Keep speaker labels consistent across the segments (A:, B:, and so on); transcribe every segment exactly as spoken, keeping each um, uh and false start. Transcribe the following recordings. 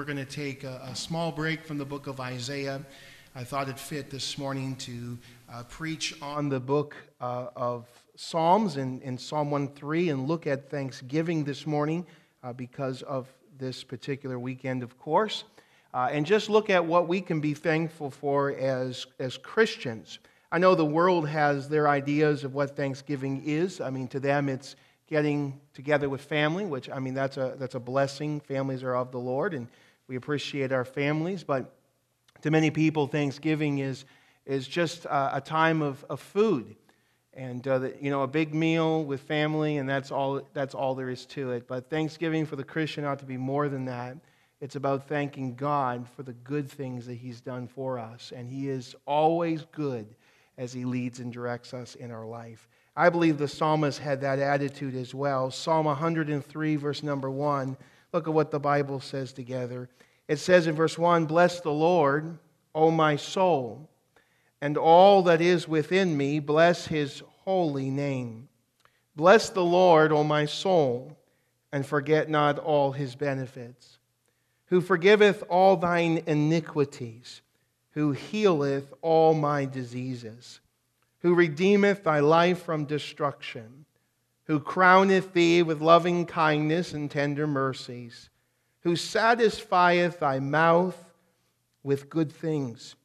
A: we're going to take a, a small break from the book of Isaiah. I thought it fit this morning to uh, preach on the book uh, of Psalms in, in Psalm one three and look at Thanksgiving this morning uh, because of this particular weekend, of course, uh, and just look at what we can be thankful for as, as Christians. I know the world has their ideas of what Thanksgiving is. I mean, to them it's getting together with family, which, I mean, that's a that's a blessing. Families are of the Lord, and we appreciate our families. But to many people, Thanksgiving is is just a, a time of, of food, and uh, the, you know, a big meal with family, and that's all that's all there is to it. But Thanksgiving for the Christian ought to be more than that. It's about thanking God for the good things that He's done for us, and He is always good as He leads and directs us in our life. I believe the psalmist had that attitude as well. Psalm one hundred three, verse number one. Look at what the Bible says together. It says in verse one, "Bless the Lord, O my soul, and all that is within me, bless His holy name. Bless the Lord, O my soul, and forget not all His benefits. Who forgiveth all thine iniquities, who healeth all my diseases, who redeemeth thy life from destruction, who crowneth thee with loving kindness and tender mercies, who satisfieth thy mouth with good things,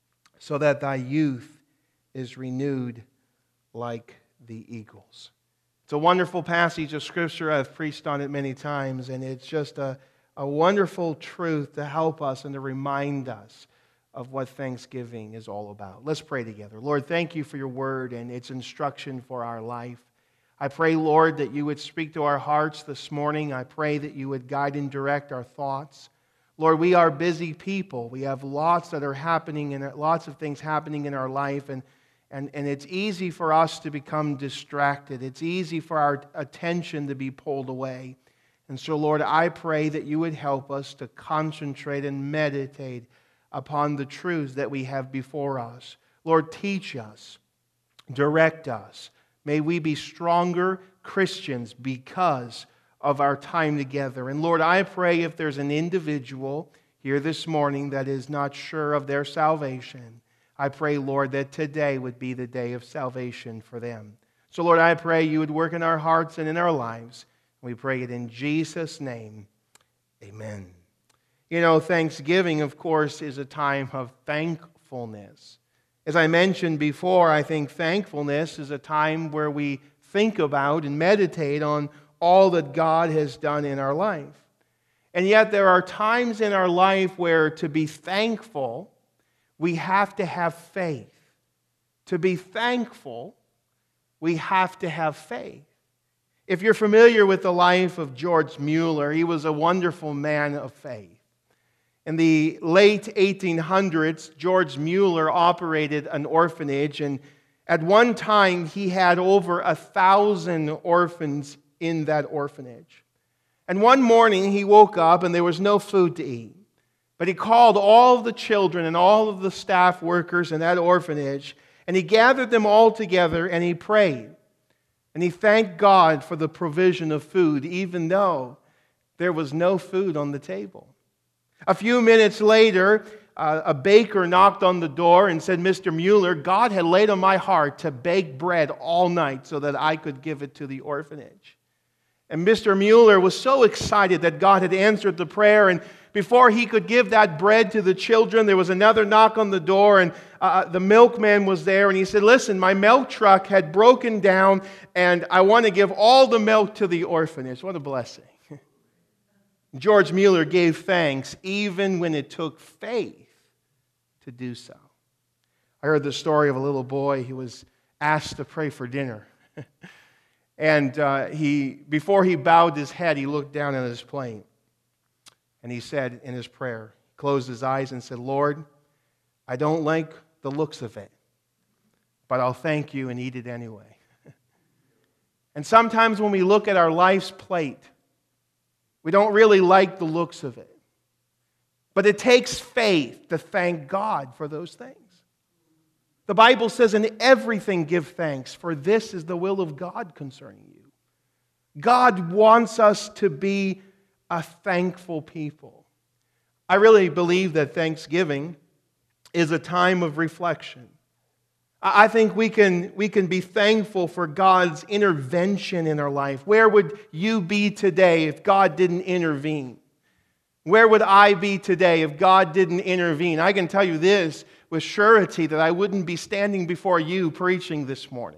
A: so that thy youth is renewed like the eagles." It's a wonderful passage of Scripture. I've preached on it many times, and it's just a, a wonderful truth to help us and to remind us of what Thanksgiving is all about. Let's pray together. Lord, thank you for your word and its instruction for our life. I pray, Lord, that you would speak to our hearts this morning. I pray that you would guide and direct our thoughts. Lord, we are busy people. We have lots that are happening and lots of things happening in our life, and, and, and it's easy for us to become distracted. It's easy for our attention to be pulled away. And so, Lord, I pray that you would help us to concentrate and meditate upon the truths that we have before us. Lord, teach us, direct us. May we be stronger Christians because of our time together. And Lord, I pray if there's an individual here this morning that is not sure of their salvation, I pray, Lord, that today would be the day of salvation for them. So, Lord, I pray you would work in our hearts and in our lives. We pray it in Jesus' name. Amen. You know, Thanksgiving, of course, is a time of thankfulness. As I mentioned before, I think thankfulness is a time where we think about and meditate on all that God has done in our life. And yet there are times in our life where to be thankful, we have to have faith. To be thankful, we have to have faith. If you're familiar with the life of George Mueller, he was a wonderful man of faith. In the late eighteen hundreds, George Mueller operated an orphanage, and at one time he had over a thousand orphans in that orphanage. And one morning he woke up and there was no food to eat. But he called all of the children and all of the staff workers in that orphanage, and he gathered them all together and he prayed. And he thanked God for the provision of food, even though there was no food on the table. A few minutes later, uh, a baker knocked on the door and said, "Mister Mueller, God had laid on my heart to bake bread all night so that I could give it to the orphanage." And Mister Mueller was so excited that God had answered the prayer, and before he could give that bread to the children, there was another knock on the door, and uh, the milkman was there, and he said, "Listen, my milk truck had broken down, and I want to give all the milk to the orphanage." What a blessing. George Mueller gave thanks even when it took faith to do so. I heard the story of a little boy who was asked to pray for dinner. and uh, he, before he bowed his head, he looked down at his plate. And he said in his prayer, closed his eyes and said, "Lord, I don't like the looks of it, but I'll thank you and eat it anyway." And sometimes when we look at our life's plate, we don't really like the looks of it. But it takes faith to thank God for those things. The Bible says, "In everything give thanks, for this is the will of God concerning you." God wants us to be a thankful people. I really believe that Thanksgiving is a time of reflection. I think we can, we can be thankful for God's intervention in our life. Where would you be today if God didn't intervene? Where would I be today if God didn't intervene? I can tell you this with surety, that I wouldn't be standing before you preaching this morning.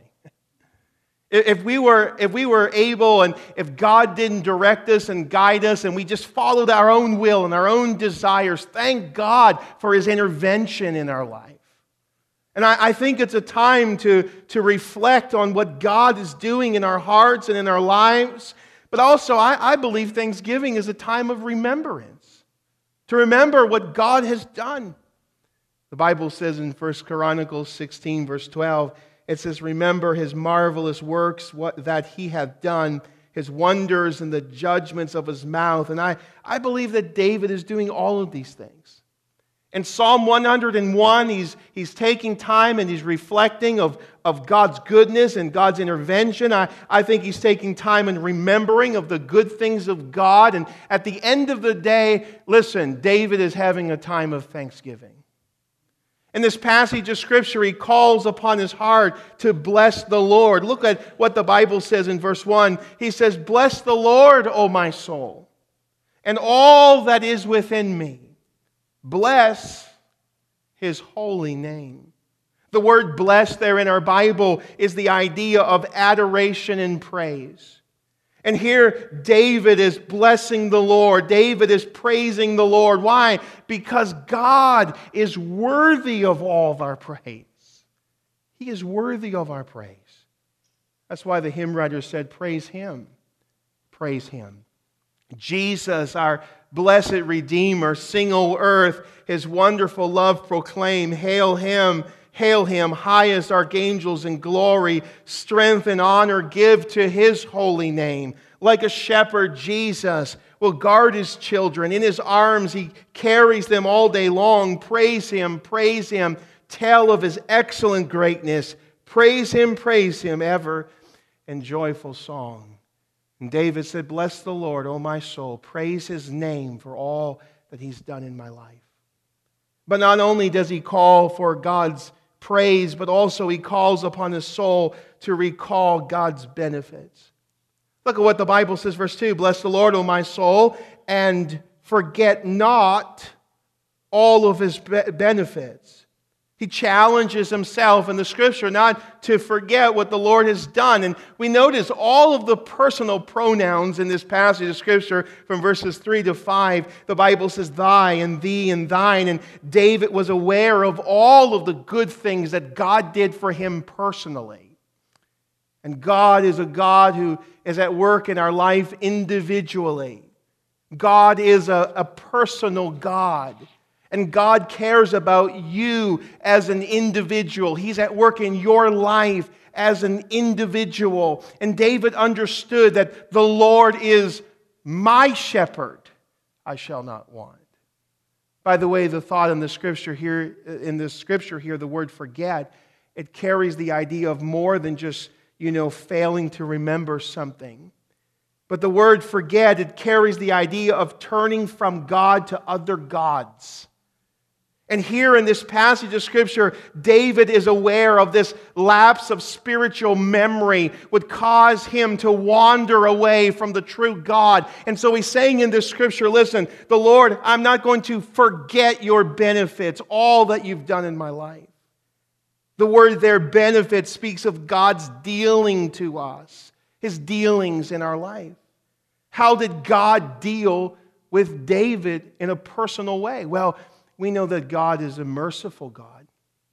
A: If we were, if we were able, and if God didn't direct us and guide us, and we just followed our own will and our own desires, thank God for His intervention in our life. And I, I think it's a time to, to reflect on what God is doing in our hearts and in our lives. But also, I, I believe Thanksgiving is a time of remembrance. To remember what God has done. The Bible says in First Chronicles sixteen, verse twelve, it says, remember His marvelous works, what, that He hath done, His wonders and the judgments of His mouth. And I, I believe that David is doing all of these things. In Psalm one hundred and one, he's, he's taking time and he's reflecting of, of God's goodness and God's intervention. I, I think he's taking time and remembering of the good things of God. And at the end of the day, listen, David is having a time of thanksgiving. In this passage of Scripture, he calls upon his heart to bless the Lord. Look at what the Bible says in verse one. He says, bless the Lord, O my soul, and all that is within me. Bless His holy name. The word bless there in our Bible is the idea of adoration and praise. And here David is blessing the Lord. David is praising the Lord. Why? Because God is worthy of all of our praise. He is worthy of our praise. That's why the hymn writer said, praise Him. Praise Him. Jesus, our blessed Redeemer, sing, O earth, His wonderful love proclaim. Hail Him, hail Him, highest archangels in glory. Strength and honor give to His holy name. Like a shepherd, Jesus will guard His children. In His arms He carries them all day long. Praise Him, praise Him. Tell of His excellent greatness. Praise Him, praise Him ever in joyful song. And David said, bless the Lord, O my soul. Praise His name for all that He's done in my life. But not only does he call for God's praise, but also he calls upon his soul to recall God's benefits. Look at what the Bible says, verse two. Bless the Lord, O my soul, and forget not all of His benefits. He challenges himself in the Scripture not to forget what the Lord has done. And we notice all of the personal pronouns in this passage of Scripture from verses three to five. The Bible says thy and thee and thine. And David was aware of all of the good things that God did for him personally. And God is a God who is at work in our life individually. God is a, a personal God. And God cares about you as an individual. He's at work in your life as an individual. And David understood that the Lord is my shepherd. I shall not want. By the way, the thought in the scripture here, in this scripture here, the word forget, it carries the idea of more than just, you know, failing to remember something. But the word forget, it carries the idea of turning from God to other gods. And here in this passage of Scripture, David is aware of this lapse of spiritual memory would cause him to wander away from the true God. And so he's saying in this Scripture, listen, the Lord, I'm not going to forget your benefits, all that you've done in my life. The word there, benefit, speaks of God's dealing to us, His dealings in our life. How did God deal with David in a personal way? Well, we know that God is a merciful God.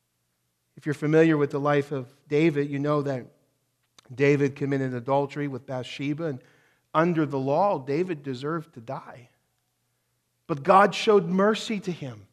A: If you're familiar with the life of David, you know that David committed adultery with Bathsheba, and under the law, David deserved to die. But God showed mercy to him.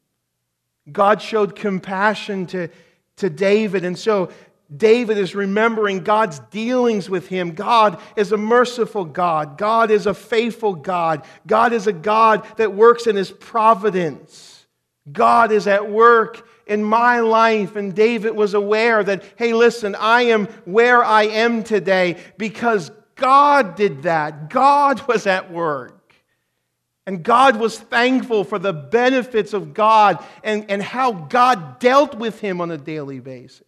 A: God showed compassion to, to David, and so David is remembering God's dealings with him. God is a merciful God. God is a faithful God. God is a God that works in His providence. God is at work in my life. And David was aware that, hey, listen, I am where I am today because God did that. God was at work. And God was thankful for the benefits of God and, and how God dealt with him on a daily basis.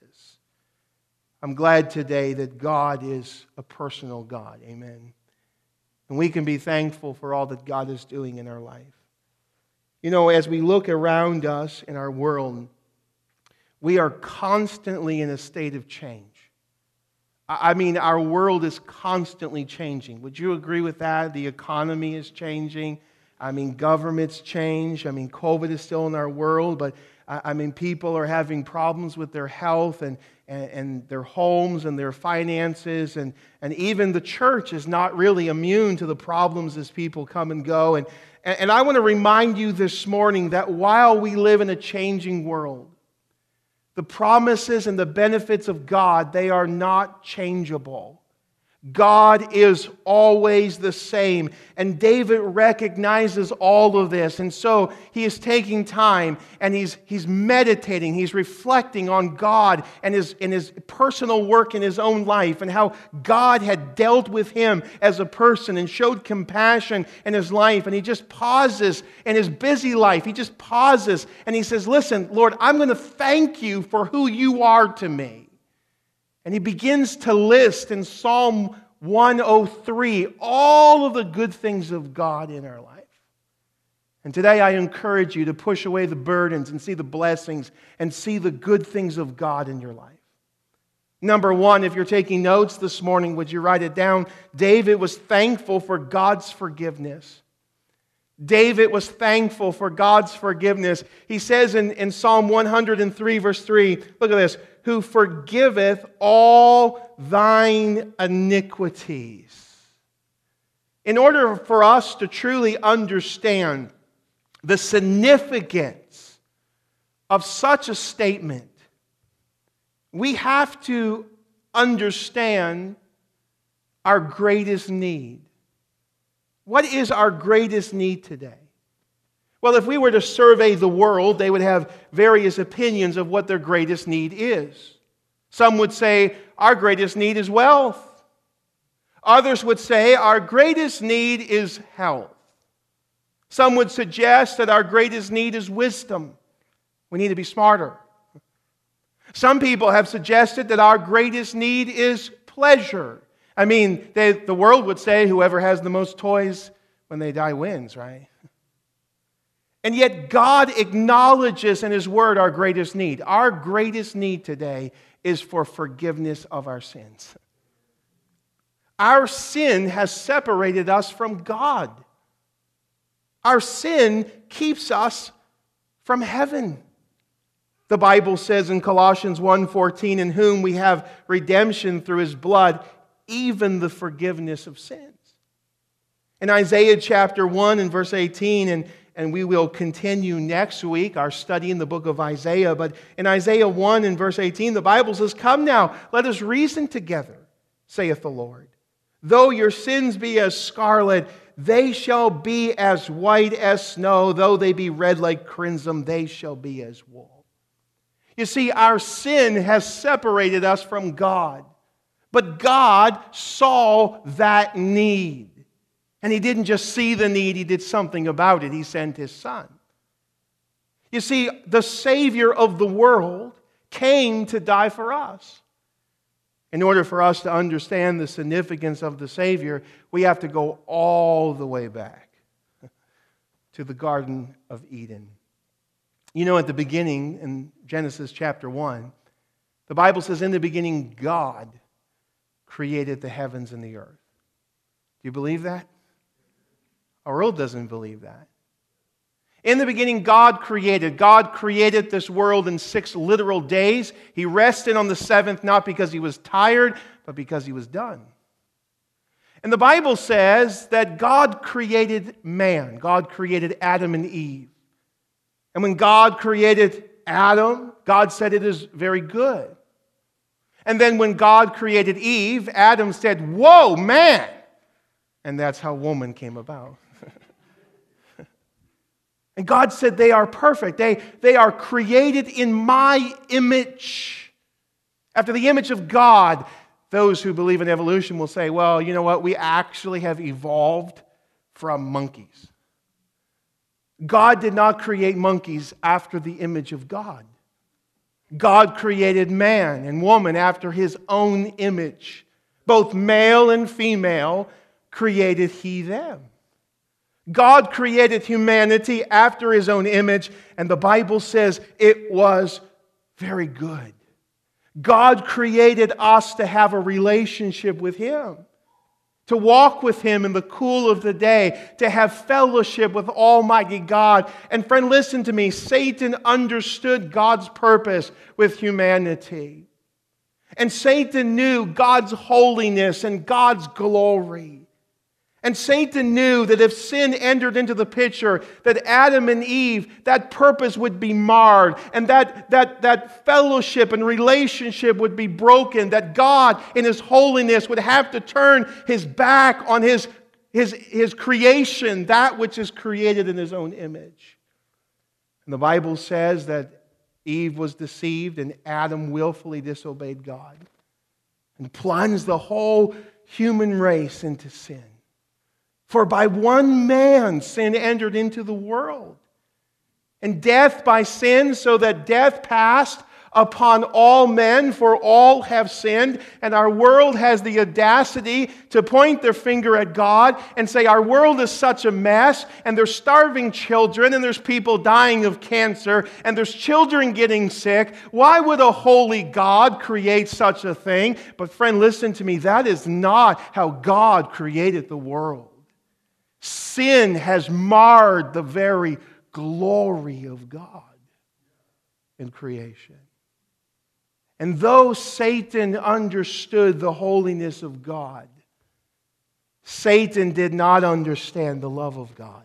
A: I'm glad today that God is a personal God. Amen. And we can be thankful for all that God is doing in our life. You know, as we look around us in our world, we are constantly in a state of change. I mean, our world is constantly changing. Would you agree with that? The economy is changing. I mean, governments change. I mean, COVID is still in our world, but I mean, people are having problems with their health and, and, and their homes and their finances, and, and even the church is not really immune to the problems as people come and go. And, and I want to remind you this morning that while we live in a changing world, the promises and the benefits of God, they are not changeable. God is always the same. And David recognizes all of this. And so he is taking time and he's, he's meditating, he's reflecting on God and his, and his personal work in his own life and how God had dealt with him as a person and showed compassion in his life. And he just pauses in his busy life. He just pauses and he says, listen, Lord, I'm going to thank you for who you are to me. And he begins to list in Psalm one oh three all of the good things of God in our life. And today I encourage you to push away the burdens and see the blessings and see the good things of God in your life. Number one, if you're taking notes this morning, would you write it down? David was thankful for God's forgiveness. David was thankful for God's forgiveness. He says in, in Psalm one oh three, verse three, look at this, who forgiveth all thine iniquities. In order for us to truly understand the significance of such a statement, we have to understand our greatest need. What is our greatest need today? Well, if we were to survey the world, they would have various opinions of what their greatest need is. Some would say our greatest need is wealth. Others would say our greatest need is health. Some would suggest that our greatest need is wisdom. We need to be smarter. Some people have suggested that our greatest need is pleasure. I mean, they, the world would say whoever has the most toys when they die wins, right? And yet God acknowledges in His Word our greatest need. Our greatest need today is for forgiveness of our sins. Our sin has separated us from God. Our sin keeps us from heaven. The Bible says in Colossians one fourteen, in whom we have redemption through His blood, even the forgiveness of sins. In Isaiah chapter one and verse eighteen, and, and we will continue next week our study in the book of Isaiah, but in Isaiah one and verse eighteen, the Bible says, come now, let us reason together, saith the Lord. Though your sins be as scarlet, they shall be as white as snow. Though they be red like crimson, they shall be as wool. You see, our sin has separated us from God. But God saw that need. And He didn't just see the need, He did something about it. He sent His Son. You see, the Savior of the world came to die for us. In order for us to understand the significance of the Savior, we have to go all the way back to the Garden of Eden. You know, at the beginning, in Genesis chapter one, the Bible says, in the beginning, God created the heavens and the earth. Do you believe that? Our world doesn't believe that. In the beginning, God created. God created this world in six literal days. He rested on the seventh, not because He was tired, but because He was done. And the Bible says that God created man. God created Adam and Eve. And when God created Adam, God said it is very good. And then when God created Eve, Adam said, whoa, man! And that's how woman came about. And God said they are perfect. They, they are created in my image. After the image of God, those who believe in evolution will say, well, you know what? We actually have evolved from monkeys. God did not create monkeys after the image of God. God created man and woman after His own image. Both male and female created He them. God created humanity after His own image, and the Bible says it was very good. God created us to have a relationship with Him, to walk with Him in the cool of the day, to have fellowship with Almighty God. And friend, listen to me. Satan understood God's purpose with humanity. And Satan knew God's holiness and God's glory. And Satan knew that if sin entered into the picture, that Adam and Eve, that purpose would be marred, and that, that, that fellowship and relationship would be broken, that God in His holiness would have to turn His back on His, his, his creation, that which is created in His own image. And the Bible says that Eve was deceived and Adam willfully disobeyed God and plunged the whole human race into sin. For by one man sin entered into the world, and death by sin, so that death passed upon all men, for all have sinned. And our world has the audacity to point their finger at God and say, our world is such a mess, and there's starving children, and there's people dying of cancer, and there's children getting sick. Why would a holy God create such a thing? But friend, listen to me, that is not how God created the world. Sin has marred the very glory of God in creation. And though Satan understood the holiness of God, Satan did not understand the love of God.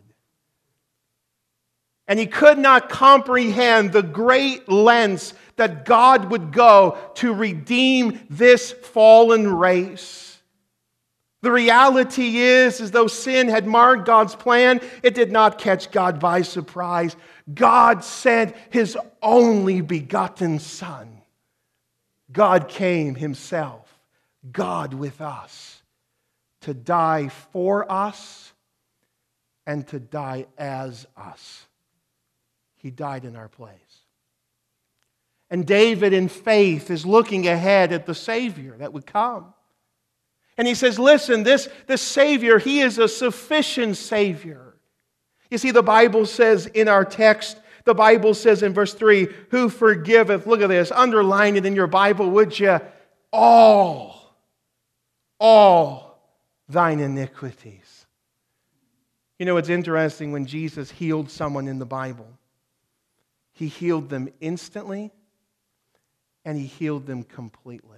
A: And he could not comprehend the great lengths that God would go to redeem this fallen race. The reality is, as though sin had marred God's plan, it did not catch God by surprise. God sent His only begotten Son. God came Himself, God with us, to die for us and to die as us. He died in our place. And David, in faith, is looking ahead at the Savior that would come. And he says, listen, this, this Savior, He is a sufficient Savior. You see, the Bible says in our text, the Bible says in verse three, who forgiveth, look at this, underline it in your Bible, would you? All, all thine iniquities. You know, it's interesting when Jesus healed someone in the Bible. He healed them instantly, and He healed them completely.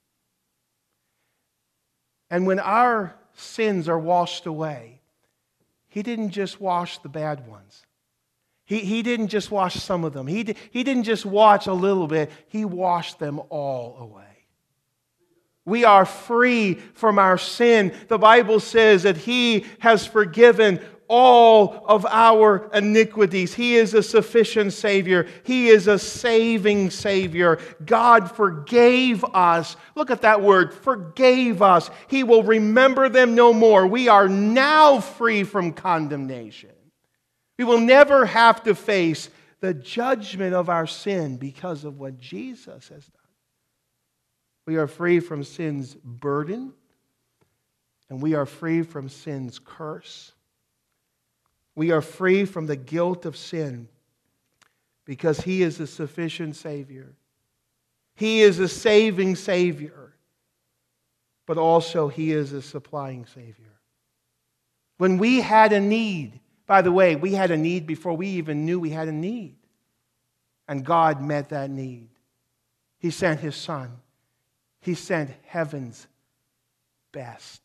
A: And when our sins are washed away, He didn't just wash the bad ones. He, he didn't just wash some of them. He, di- he didn't just wash a little bit. He washed them all away. We are free from our sin. The Bible says that He has forgiven all of our iniquities. He is a sufficient Savior. He is a saving Savior. God forgave us. Look at that word, forgave us. He will remember them no more. We are now free from condemnation. We will never have to face the judgment of our sin because of what Jesus has done. We are free from sin's burden, and we are free from sin's curse. We are free from the guilt of sin because He is a sufficient Savior. He is a saving Savior, but also He is a supplying Savior. When we had a need, by the way, we had a need before we even knew we had a need. And God met that need. He sent His Son. He sent heaven's best.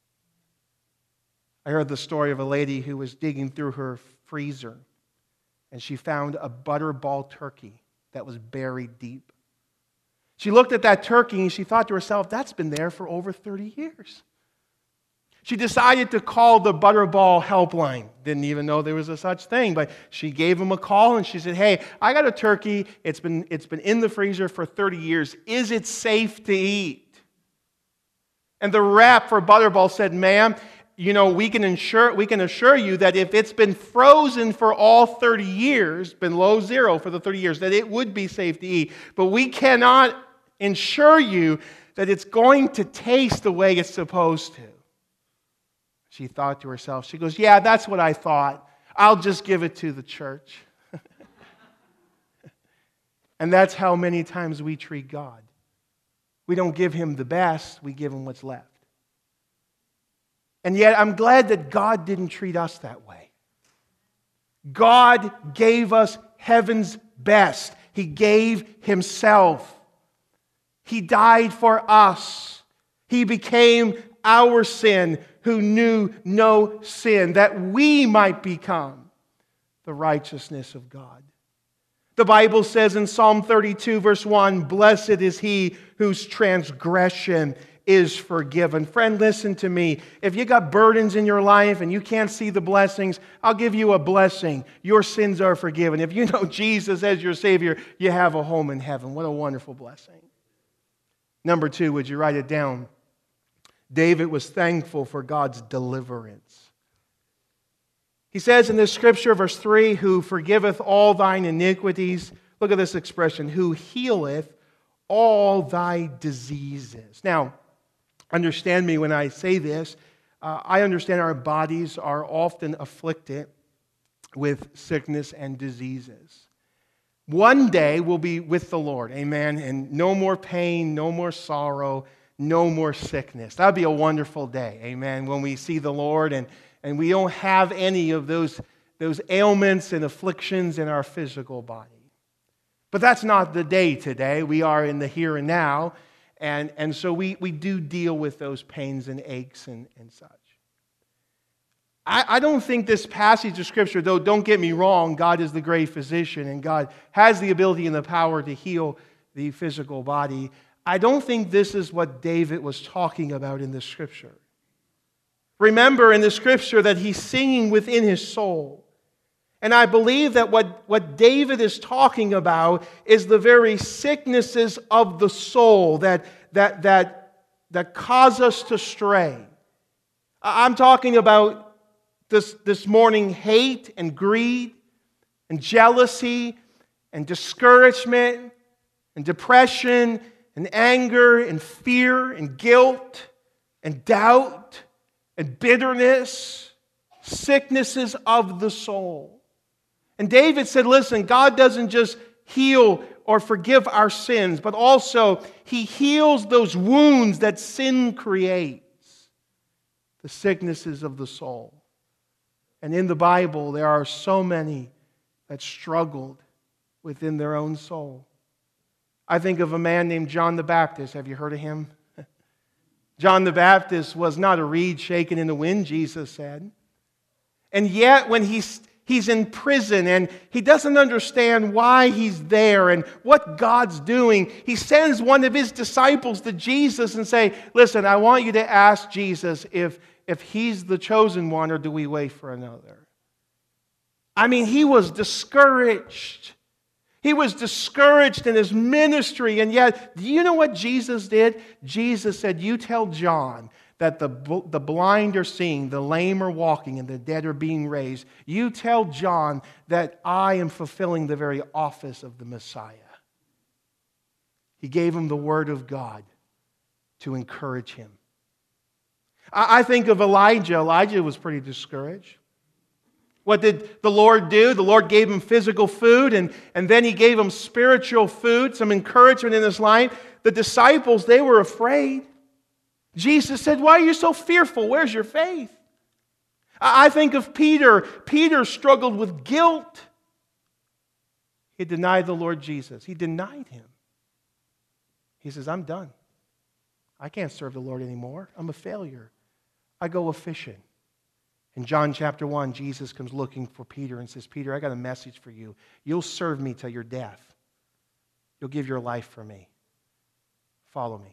A: I heard the story of a lady who was digging through her freezer, and she found a butterball turkey that was buried deep. She looked at that turkey and she thought to herself, that's been there for over thirty years. She decided to call the Butterball helpline. Didn't even know there was a such thing, but she gave them a call and she said, hey, I got a turkey. It's been, it's been in the freezer for thirty years. Is it safe to eat? And the rep for Butterball said, ma'am, you know, we can ensure we can assure you that if it's been frozen for all thirty years, below zero for the thirty years, that it would be safe to eat. But we cannot ensure you that it's going to taste the way it's supposed to. She thought to herself, she goes, yeah, that's what I thought. I'll just give it to the church. And that's how many times we treat God. We don't give Him the best, we give Him what's left. And yet I'm glad that God didn't treat us that way. God gave us heaven's best. He gave Himself. He died for us. He became our sin who knew no sin, that we might become the righteousness of God. The Bible says in Psalm thirty-two, verse one, blessed is he whose transgression is forgiven. Friend, listen to me. If you got burdens in your life and you can't see the blessings, I'll give you a blessing. Your sins are forgiven. If you know Jesus as your Savior, you have a home in heaven. What a wonderful blessing. Number two, would you write it down? David was thankful for God's deliverance. He says in this scripture, verse three, who forgiveth all thine iniquities. Look at this expression, who healeth all thy diseases. Now, understand me when I say this. Uh, I understand our bodies are often afflicted with sickness and diseases. One day we'll be with the Lord, amen, and no more pain, no more sorrow, no more sickness. That would be a wonderful day, amen, when we see the Lord and, and we don't have any of those, those ailments and afflictions in our physical body. But that's not the day today. We are in the here and now, and, and so we, we do deal with those pains and aches and, and such. I, I don't think this passage of Scripture, though, don't get me wrong, God is the great physician, and God has the ability and the power to heal the physical body. I don't think this is what David was talking about in the Scripture. Remember in the Scripture that he's singing within his soul. And I believe that what, what David is talking about is the very sicknesses of the soul that, that, that, that cause us to stray. I'm talking about this, this morning hate and greed and jealousy and discouragement and depression and anger and fear and guilt and doubt and bitterness, sicknesses of the soul. And David said, listen, God doesn't just heal or forgive our sins, but also He heals those wounds that sin creates, the sicknesses of the soul. And in the Bible, there are so many that struggled within their own soul. I think of a man named John the Baptist. Have you heard of him? John the Baptist was not a reed shaken in the wind, Jesus said. And yet, when he's He's in prison and he doesn't understand why he's there and what God's doing. He sends one of his disciples to Jesus and say, listen, I want you to ask Jesus if, if he's the chosen one or do we wait for another? I mean, he was discouraged. He was discouraged in his ministry. And yet, do you know what Jesus did? Jesus said, you tell John that the, the blind are seeing, the lame are walking, and the dead are being raised. You tell John that I am fulfilling the very office of the Messiah. He gave him the word of God to encourage him. I, I think of Elijah. Elijah was pretty discouraged. What did the Lord do? The Lord gave him physical food, and, and then He gave him spiritual food, some encouragement in his life. The disciples, they were afraid. Jesus said, why are you so fearful? Where's your faith? I think of Peter. Peter struggled with guilt. He denied the Lord Jesus. He denied Him. He says, I'm done. I can't serve the Lord anymore. I'm a failure. I go a-fishing. In John chapter one, Jesus comes looking for Peter and says, Peter, I got a message for you. You'll serve me till your death. You'll give your life for me. Follow me.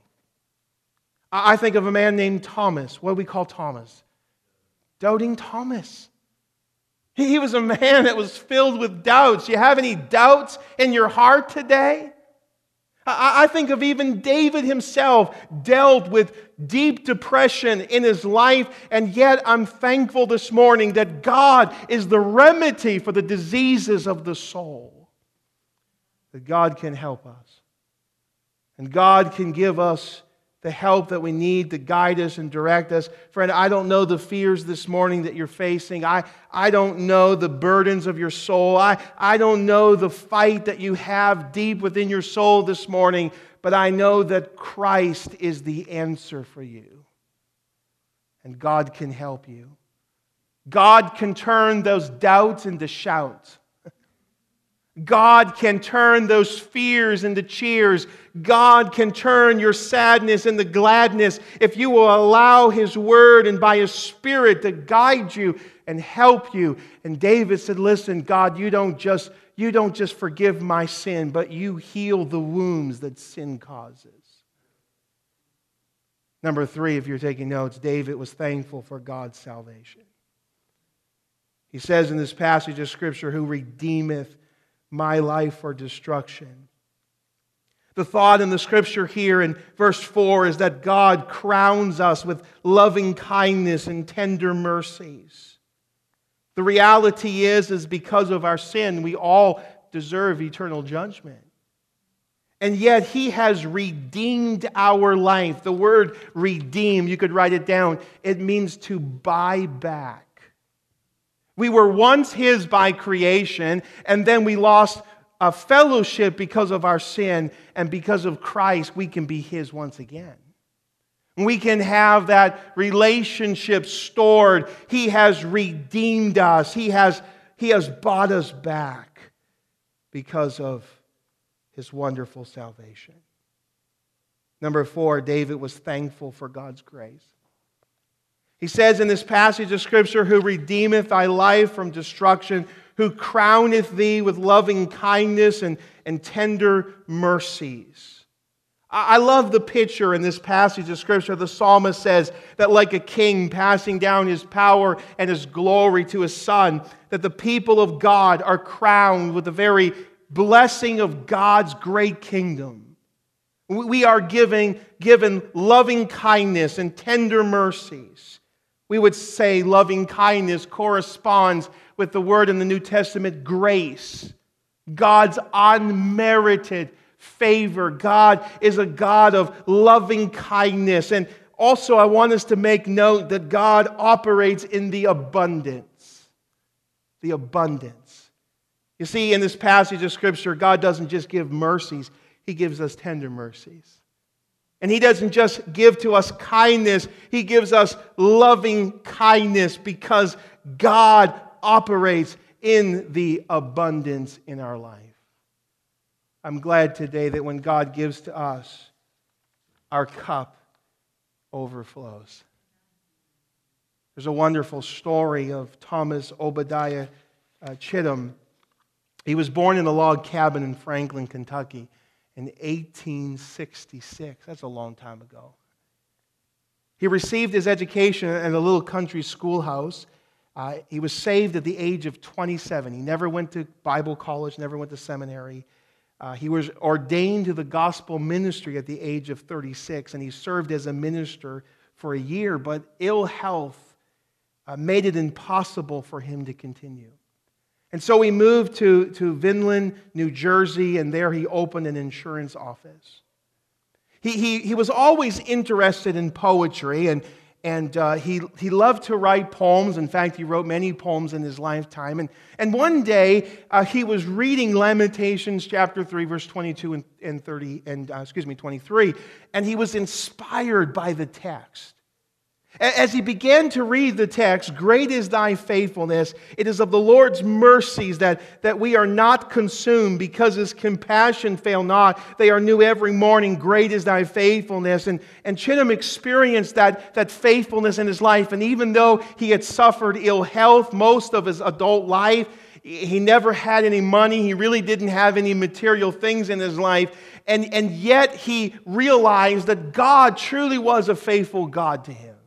A: I think of a man named Thomas. What do we call Thomas? Doubting Thomas. He was a man that was filled with doubts. Do you have any doubts in your heart today? I I think of even David himself dealt with deep depression in his life, and yet I'm thankful this morning that God is the remedy for the diseases of the soul. That God can help us. And God can give us the help that we need to guide us and direct us. Friend, I don't know the fears this morning that you're facing. I, I don't know the burdens of your soul. I, I don't know the fight that you have deep within your soul this morning. But I know that Christ is the answer for you. And God can help you. God can turn those doubts into shouts. God can turn those fears into cheers. God can turn your sadness into gladness if you will allow His Word and by His Spirit to guide you and help you. And David said, listen, God, you don't just, you don't just forgive my sin, but you heal the wounds that sin causes. Number three, if you're taking notes, David was thankful for God's salvation. He says in this passage of Scripture, who redeemeth my life for destruction. The thought in the Scripture here in verse four is that God crowns us with loving kindness and tender mercies. The reality is, is because of our sin, we all deserve eternal judgment. And yet He has redeemed our life. The word redeem, you could write it down, it means to buy back. We were once His by creation, and then we lost a fellowship because of our sin, and because of Christ, we can be His once again. We can have that relationship stored. He has redeemed us. He has, he has bought us back because of His wonderful salvation. Number four, David was thankful for God's grace. He says in this passage of Scripture, who redeemeth thy life from destruction, who crowneth thee with loving kindness and, and tender mercies. I love the picture in this passage of Scripture. The psalmist says that like a king passing down his power and his glory to his son, that the people of God are crowned with the very blessing of God's great kingdom. We are giving, given loving kindness and tender mercies. We would say loving kindness corresponds with the word in the New Testament, grace. God's unmerited favor. God is a God of loving kindness. And also I want us to make note that God operates in the abundance. The abundance. You see, in this passage of Scripture, God doesn't just give mercies, He gives us tender mercies. And He doesn't just give to us kindness, He gives us loving kindness because God operates in the abundance in our life. I'm glad today that when God gives to us, our cup overflows. There's a wonderful story of Thomas Obadiah uh, Chittum. He was born in a log cabin in Franklin, Kentucky, in eighteen sixty-six. That's a long time ago. He received his education in a little country schoolhouse. Uh, he was saved at the age of twenty-seven. He never went to Bible college, never went to seminary. Uh, he was ordained to the gospel ministry at the age of thirty-six, and he served as a minister for a year, but ill health uh, made it impossible for him to continue. And so he moved to, to Vinland, New Jersey, and there he opened an insurance office. He, he, he was always interested in poetry, and, and uh, he, he loved to write poems. In fact, he wrote many poems in his lifetime. And, and one day, uh, he was reading Lamentations chapter three, verse twenty-two and, and thirty, and uh, excuse me, twenty-three, and he was inspired by the text. As he began to read the text, great is thy faithfulness. It is of the Lord's mercies that, that we are not consumed, because His compassion fail not. They are new every morning. Great is thy faithfulness. And, and Chittum experienced that, that faithfulness in his life. And even though he had suffered ill health most of his adult life, he never had any money. He really didn't have any material things in his life. And, and yet he realized that God truly was a faithful God to him.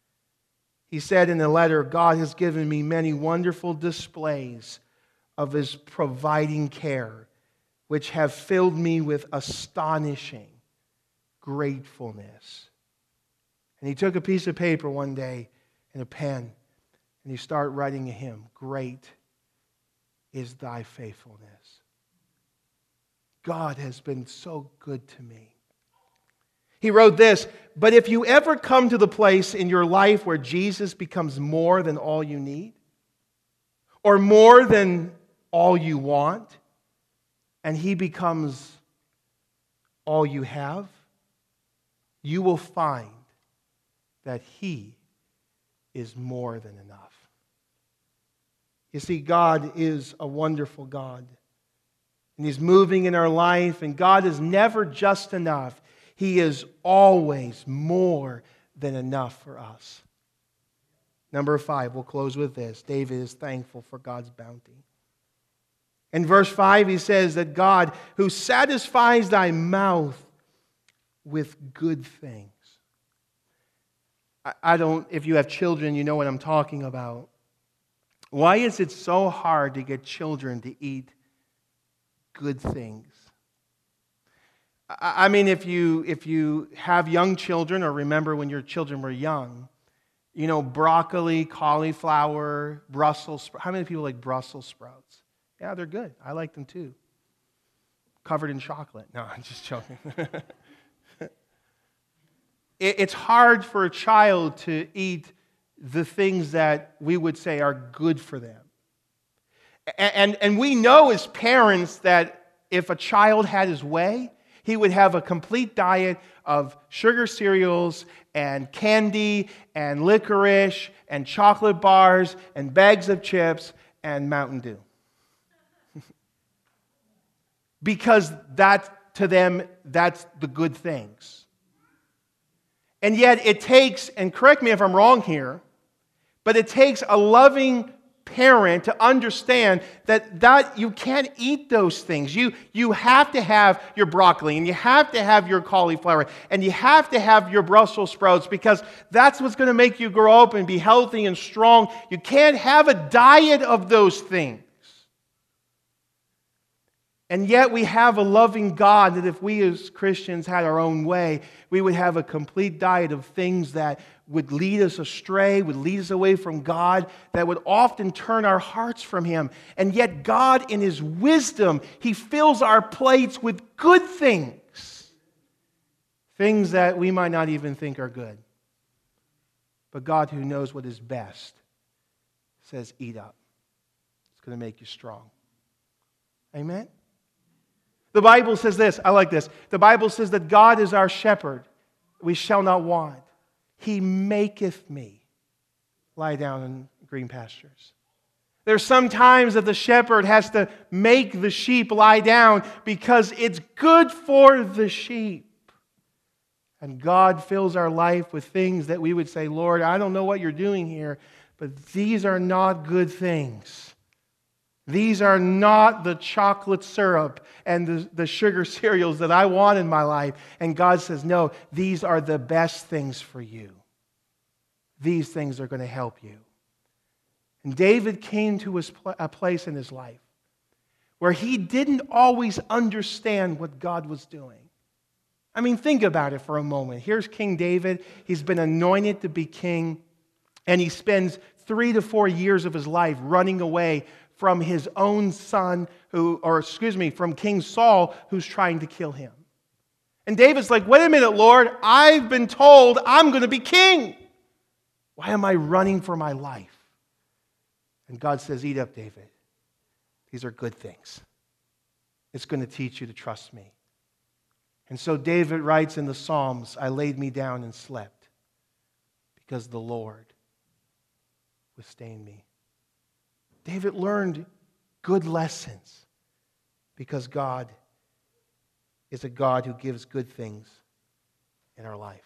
A: He said in the letter, God has given me many wonderful displays of His providing care, which have filled me with astonishing gratefulness. And he took a piece of paper one day and a pen, and he started writing a hymn. Great is thy faithfulness. God has been so good to me. He wrote this, but if you ever come to the place in your life where Jesus becomes more than all you need, or more than all you want, and he becomes all you have, you will find that he is more than enough. You see, God is a wonderful God. And he's moving in our life, and God is never just enough. He is always more than enough for us. Number five, we'll close with this. David is thankful for God's bounty. In verse five, he says that God, who satisfies thy mouth with good things. I don't, if you have children, you know what I'm talking about. Why is it so hard to get children to eat good things? I mean, if you if you have young children, or remember when your children were young, you know, broccoli, cauliflower, Brussels sprouts. How many people like Brussels sprouts? Yeah, they're good. I like them too. Covered in chocolate. No, I'm just joking. It's hard for a child to eat the things that we would say are good for them. And, and we know as parents that if a child had his way, he would have a complete diet of sugar cereals and candy and licorice and chocolate bars and bags of chips and Mountain Dew. Because that, to them, that's the good things. And yet it takes, and correct me if I'm wrong here, but it takes a loving parent to understand that, that you can't eat those things. You, you have to have your broccoli, and you have to have your cauliflower, and you have to have your Brussels sprouts, because that's what's going to make you grow up and be healthy and strong. You can't have a diet of those things. And yet we have a loving God that if we as Christians had our own way, we would have a complete diet of things that would lead us astray, would lead us away from God, that would often turn our hearts from Him. And yet God, in His wisdom, He fills our plates with good things. Things that we might not even think are good. But God, who knows what is best, says, eat up. It's going to make you strong. Amen? The Bible says this, I like this. The Bible says that God is our shepherd. We shall not want. He maketh me lie down in green pastures. There's some times that the shepherd has to make the sheep lie down because it's good for the sheep. And God fills our life with things that we would say, Lord, I don't know what you're doing here, but these are not good things. These are not the chocolate syrup and the, the sugar cereals that I want in my life. And God says, no, these are the best things for you. These things are going to help you. And David came to his pl- a place in his life where he didn't always understand what God was doing. I mean, think about it for a moment. Here's King David. He's been anointed to be king, and he spends three to four years of his life running away from his own son, who, or excuse me, from King Saul, who's trying to kill him. And David's like, wait a minute, Lord, I've been told I'm going to be king. Why am I running for my life? And God says, eat up, David. These are good things. It's going to teach you to trust me. And so David writes in the Psalms, I laid me down and slept because the Lord sustained me. David learned good lessons because God is a God who gives good things in our life.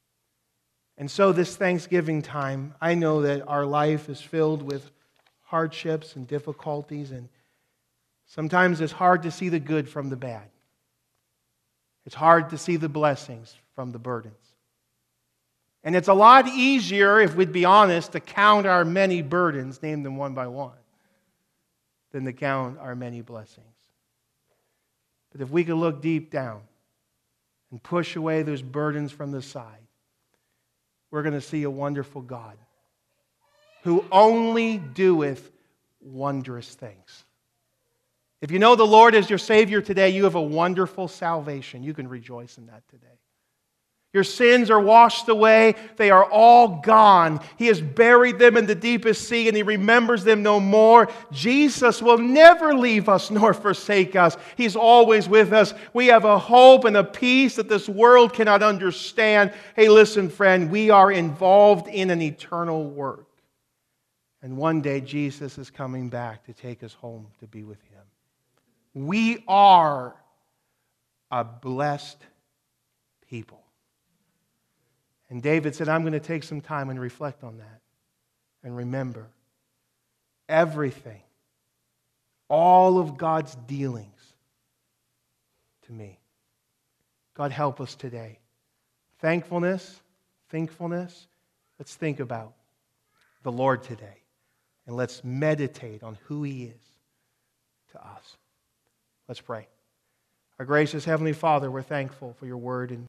A: And so this Thanksgiving time, I know that our life is filled with hardships and difficulties, and sometimes it's hard to see the good from the bad. It's hard to see the blessings from the burdens. And it's a lot easier, if we'd be honest, to count our many burdens, name them one by one, than to count our many blessings. But if we could look deep down and push away those burdens from the side, we're going to see a wonderful God who only doeth wondrous things. If you know the Lord as your Savior today, you have a wonderful salvation. You can rejoice in that today. Your sins are washed away. They are all gone. He has buried them in the deepest sea, and He remembers them no more. Jesus will never leave us nor forsake us. He's always with us. We have a hope and a peace that this world cannot understand. Hey, listen, friend, we are involved in an eternal work. And one day Jesus is coming back to take us home to be with Him. We are a blessed people. And David said, I'm going to take some time and reflect on that. And remember, everything, all of God's dealings to me. God, help us today. Thankfulness, thankfulness. Let's think about the Lord today. And let's meditate on who He is to us. Let's pray. Our gracious Heavenly Father, we're thankful for your word and